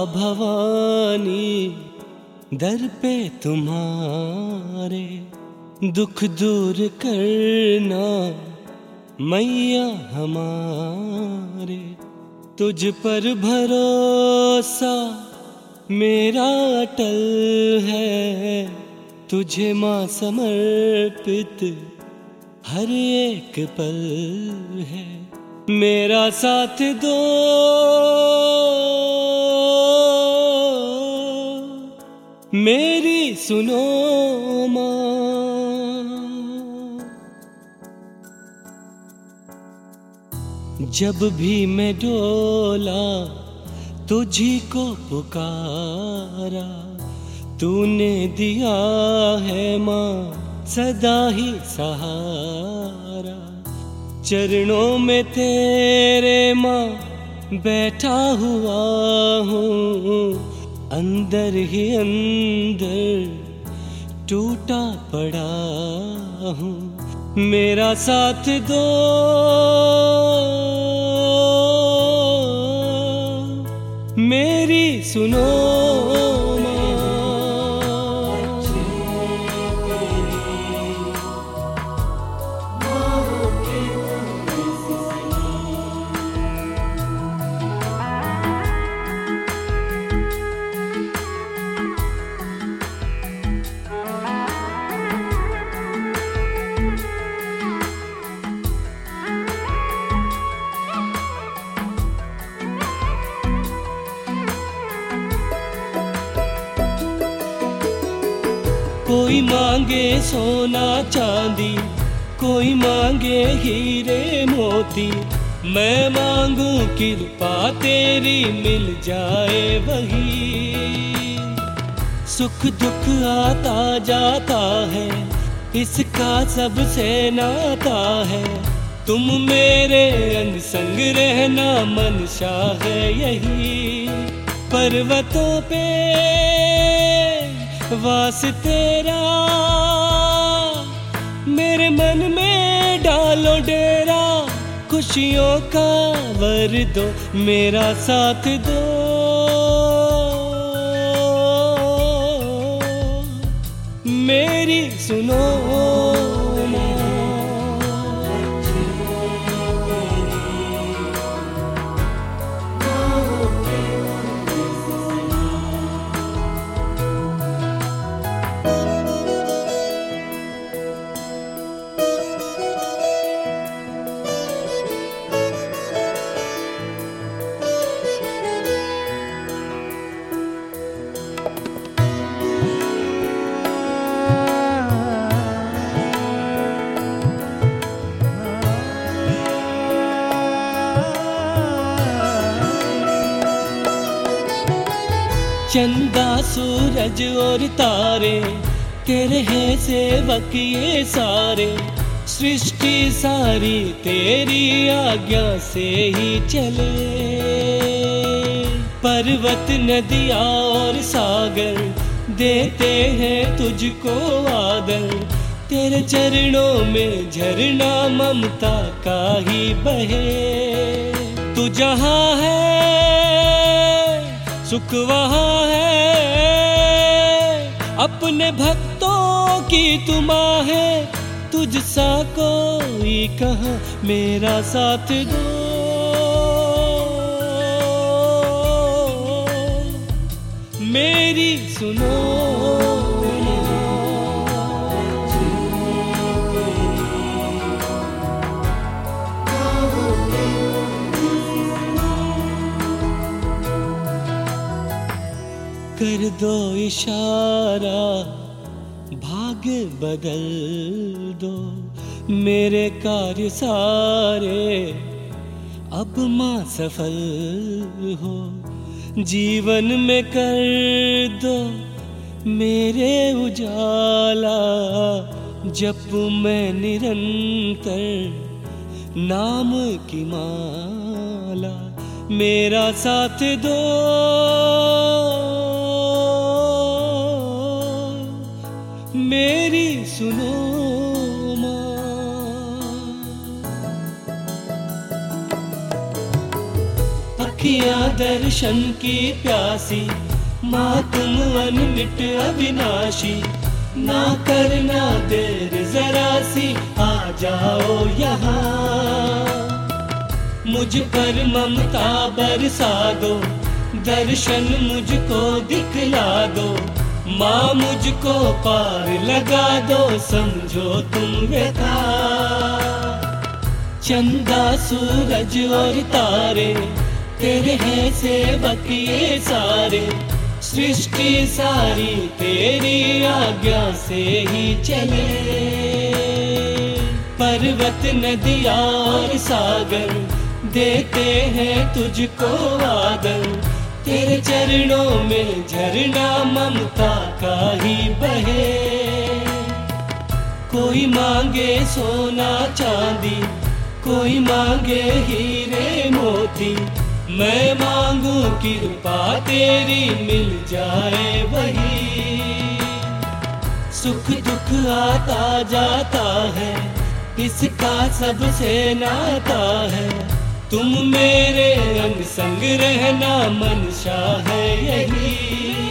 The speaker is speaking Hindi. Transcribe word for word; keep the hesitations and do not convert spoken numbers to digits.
भवानी दर पे तुम्हारे, दुख दूर करना मैया हमारे। तुझ पर भरोसा मेरा अटल है, तुझे माँ समर्पित हर एक पल है। मेरा साथ दो मेरी सुनो माँ। जब भी मैं डोला तुझी को पुकारा, तूने दिया है माँ सदा ही सहारा। चरणों में तेरे माँ बैठा हुआ हूँ, अंदर ही अंदर टूटा पड़ा हूँ। मेरा साथ दो मेरी सुनो कोई मांगे सोना चांदी, कोई मांगे हीरे मोती, मैं मांगू कृपा तेरी मिल जाए वही। सुख दुख आता जाता है, इसका सबसे नाता है। तुम मेरे अनसंग रहना मनशा है यही। पर्वतों पे वास तेरा, मेरे मन में डालो डेरा। खुशियों का वर दो, मेरा साथ दो मेरी सुनो। चंदा सूरज और तारे तेरे हैं सेवक ये सारे। सृष्टि सारी तेरी आज्ञा से ही चले। पर्वत नदियाँ और सागर देते हैं तुझको आदर। तेरे चरणों में झरना ममता का ही बहे। तू जहाँ है सुख वहाँ है, अपने भक्तों की तू माँ है। तुझ सा कोई कहाँ, मेरा साथ दो मेरी सुनो। कर दो इशारा, भाग्य बदल दो। मेरे कार्य सारे अब माँ सफल हो। जीवन में कर दो मेरे उजाला। जपूं मैं निरंतर नाम की माला। मेरा साथ दो मेरी सुनो माँ। दुनिया दर्शन की प्यासी, माँ तुम अनमिट अविनाशी, ना करना देर जरा सी, आ जाओ यहाँ। मुझ पर ममता बरसा दो, दर्शन मुझको दिखला दो, माँ मुझको पार लगा दो, समझो तुम व्यथा। चंदा सूरज और तारे तेरे हैं सेवक ये सारे, सृष्टि सारी तेरी आज्ञा से ही चले। पर्वत नदियाँ और सागर देते हैं तुझको आदर, तेरे चरणों में झरना ममता का ही बहे। कोई मांगे सोना चांदी, कोई मांगे हीरे मोती, मैं मांगू कृपा तेरी मिल जाए वही। सुख दुख आता जाता है, इसका सबसे नाता है, तुम मेरे अंग संग रहना मनशा है यही।